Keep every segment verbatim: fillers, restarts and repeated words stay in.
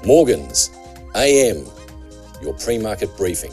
Morgans, A M, your pre-market briefing.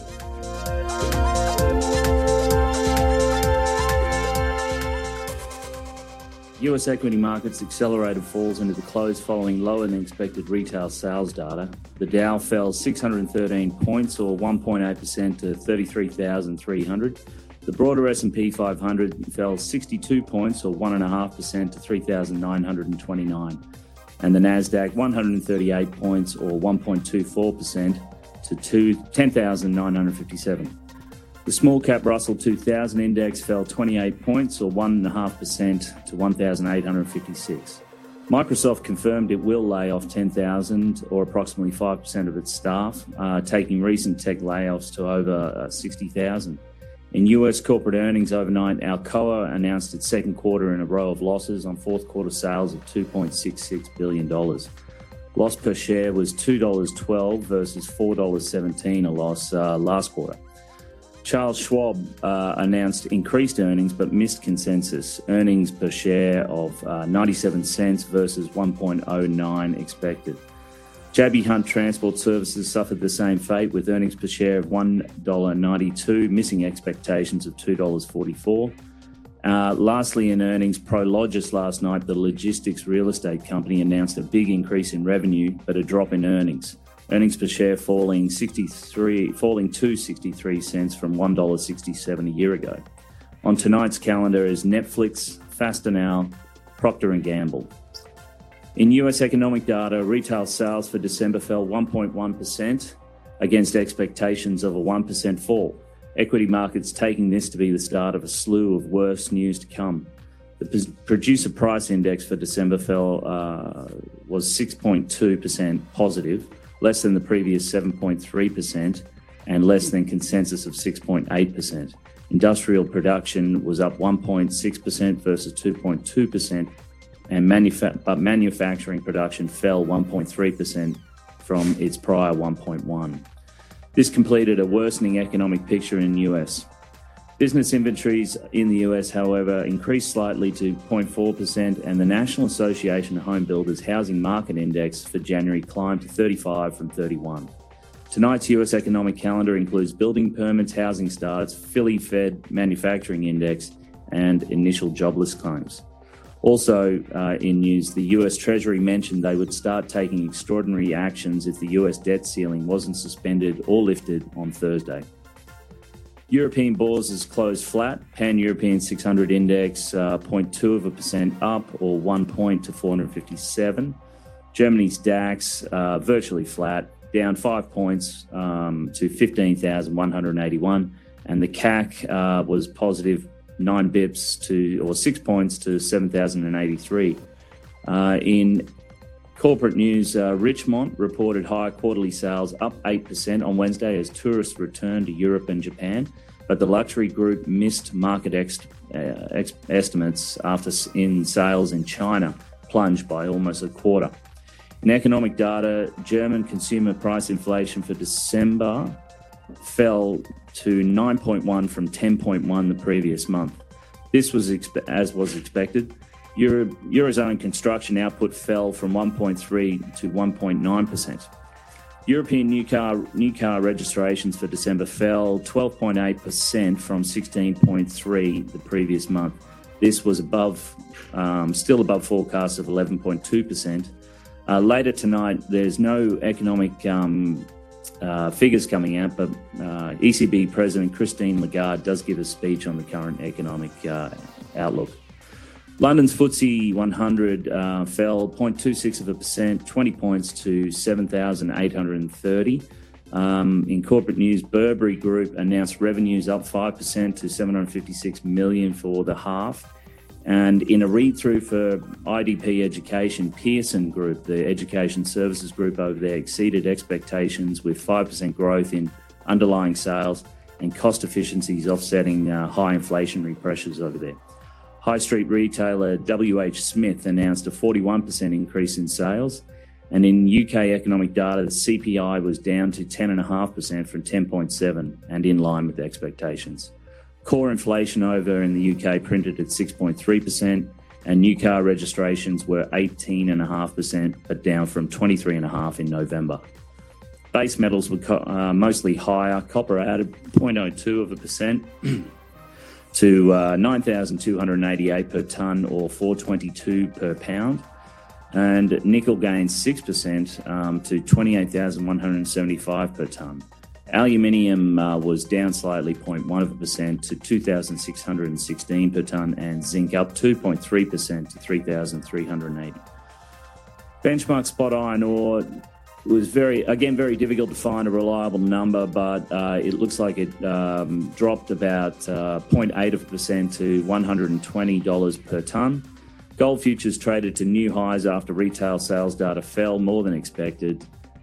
U S equity markets accelerated falls into the close following lower than expected retail sales data. The Dow fell six hundred thirteen points or one point eight percent to thirty-three thousand three hundred. The broader S and P five hundred fell sixty-two points or one point five percent to three thousand nine hundred twenty-nine. And the Nasdaq one hundred thirty-eight points or one point two four percent to ten thousand nine hundred fifty-seven. The small cap Russell two thousand index fell twenty-eight points or one point five percent to one thousand eight hundred fifty-six. Microsoft confirmed it will lay off ten thousand or approximately five percent of its staff, uh, taking recent tech layoffs to over uh, sixty thousand. In U S corporate earnings overnight, Alcoa announced its second quarter in a row of losses on fourth quarter sales of two point six six billion dollars. Loss per share was two dollars and twelve cents versus four dollars and seventeen cents a loss uh, last quarter. Charles Schwab uh, announced increased earnings but missed consensus. Earnings per share of uh, ninety-seven cents versus one point oh nine expected. J B Hunt Transport Services suffered the same fate with earnings per share of one dollar and ninety-two, missing expectations of two dollars and forty-four cents. Uh, lastly, in earnings, Prologis last night, the logistics real estate company, announced a big increase in revenue but a drop in earnings. Earnings per share falling sixty-three, falling to sixty-three cents from one dollar and sixty-seven cents a year ago. On tonight's calendar is Netflix, Fastenal, Procter and Gamble. In U S economic data, retail sales for December fell one point one percent against expectations of a one percent fall. Equity markets taking this to be the start of a slew of worse news to come. The producer price index for December fell uh, was six point two percent positive, less than the previous seven point three percent and less than consensus of six point eight percent. Industrial production was up one point six percent versus two point two percent, and manufa- but manufacturing production fell one point three percent from its prior one point one. This completed a worsening economic picture in the U S. Business inventories in the U S, however, increased slightly to zero point four percent, and the National Association of Home Builders Housing Market Index for January climbed to thirty-five from thirty-one. Tonight's U S economic calendar includes building permits, housing starts, Philly Fed Manufacturing Index, and initial jobless claims. Also uh, in news, the U S Treasury mentioned they would start taking extraordinary actions if the U S debt ceiling wasn't suspended or lifted on Thursday. European bourses closed flat. Pan-European six hundred index uh, zero point two of a percent up or one point to four hundred fifty-seven. Germany's DAX uh, virtually flat, down five points um, to fifteen thousand one hundred eighty-one, and the C A C uh, was positive nine bips to or six points to seven thousand eighty-three. Uh, in corporate news, uh, Richemont reported higher quarterly sales, up eight percent on Wednesday as tourists returned to Europe and Japan, but the luxury group missed market ex- uh, ex- estimates after in sales in China plunged by almost a quarter. In economic data, German consumer price inflation for December fell to nine point one from ten point one the previous month. This was expe- as was expected. Euro- Eurozone construction output fell from one point three to one point nine percent. European new car new car registrations for December fell twelve point eight percent from sixteen point three the previous month. This was above, um, still above forecasts of eleven point two percent. Uh, later tonight, there's no economic um, Uh, figures coming out, but uh, E C B President Christine Lagarde does give a speech on the current economic uh, outlook. London's F T S E one hundred uh, fell zero point two six of a percent, twenty points to seven thousand eight hundred thirty. Um, in corporate news, Burberry Group announced revenues up five percent to seven hundred fifty-six million dollars for the half. And in a read-through for I D P Education, Pearson Group, the education services group over there, exceeded expectations with five percent growth in underlying sales and cost efficiencies offsetting uh, high inflationary pressures over there. High street retailer W H Smith announced a forty-one percent increase in sales. And in U K economic data, the C P I was down to ten point five percent from ten point seven and in line with expectations. Core inflation over in the U K printed at six point three percent, and new car registrations were eighteen point five percent, but down from twenty-three point five percent in November. Base metals were co- uh, mostly higher. Copper added zero point zero two of a percent to uh, nine thousand two hundred eighty-eight per tonne, or four dollars twenty-two per pound. And nickel gained six percent um, to twenty-eight thousand one hundred seventy-five per tonne. Aluminium uh, was down slightly, zero point one of a percent to two thousand six hundred sixteen per tonne, and zinc up two point three percent to three thousand three hundred eighty. Benchmark spot iron ore was very, again, very difficult to find a reliable number, but uh, it looks like it um, dropped about uh, zero point eight of a percent to one hundred twenty dollars per tonne. Gold futures traded to new highs after retail sales data fell more than expected.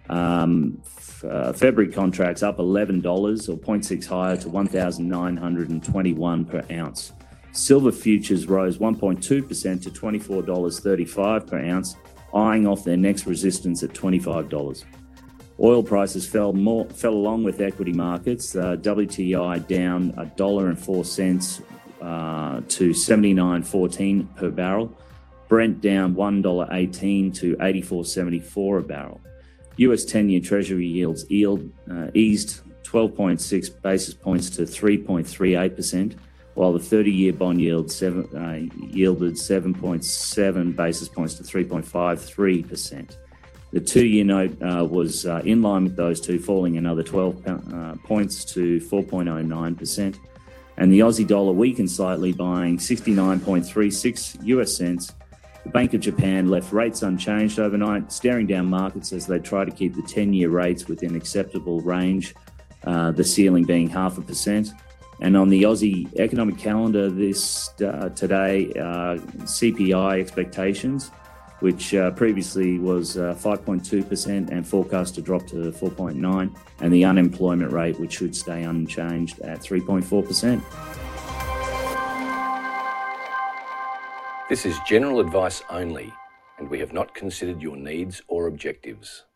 Um, f- uh, February contracts up eleven dollars, or zero point six higher, to one thousand nine hundred twenty-one per ounce. Silver futures rose one point two percent to twenty-four dollars thirty-five per ounce, eyeing off their next resistance at twenty-five dollars. Oil prices fell more fell along with equity markets. Uh, W T I down one dollar and four cents uh, to seventy-nine fourteen per barrel. Brent down one dollar eighteen to eighty-four seventy-four a barrel. U S ten-year Treasury yields yield, uh, eased twelve point six basis points to three point three eight percent, while the thirty-year bond yield seven, uh, yielded seven point seven basis points to three point five three percent. The two-year note uh, was uh, in line with those two, falling another twelve uh, points to four point oh nine percent. And the Aussie dollar weakened slightly, buying sixty-nine point three six U S cents. The Bank of Japan left rates unchanged overnight, staring down markets as they try to keep the ten-year rates within acceptable range, uh, the ceiling being half a percent. And on the Aussie economic calendar this uh, today, uh, C P I expectations, which uh, previously was uh, five point two percent and forecast to drop to four point nine, and the unemployment rate, which should stay unchanged at three point four percent. This is general advice only, and we have not considered your needs or objectives.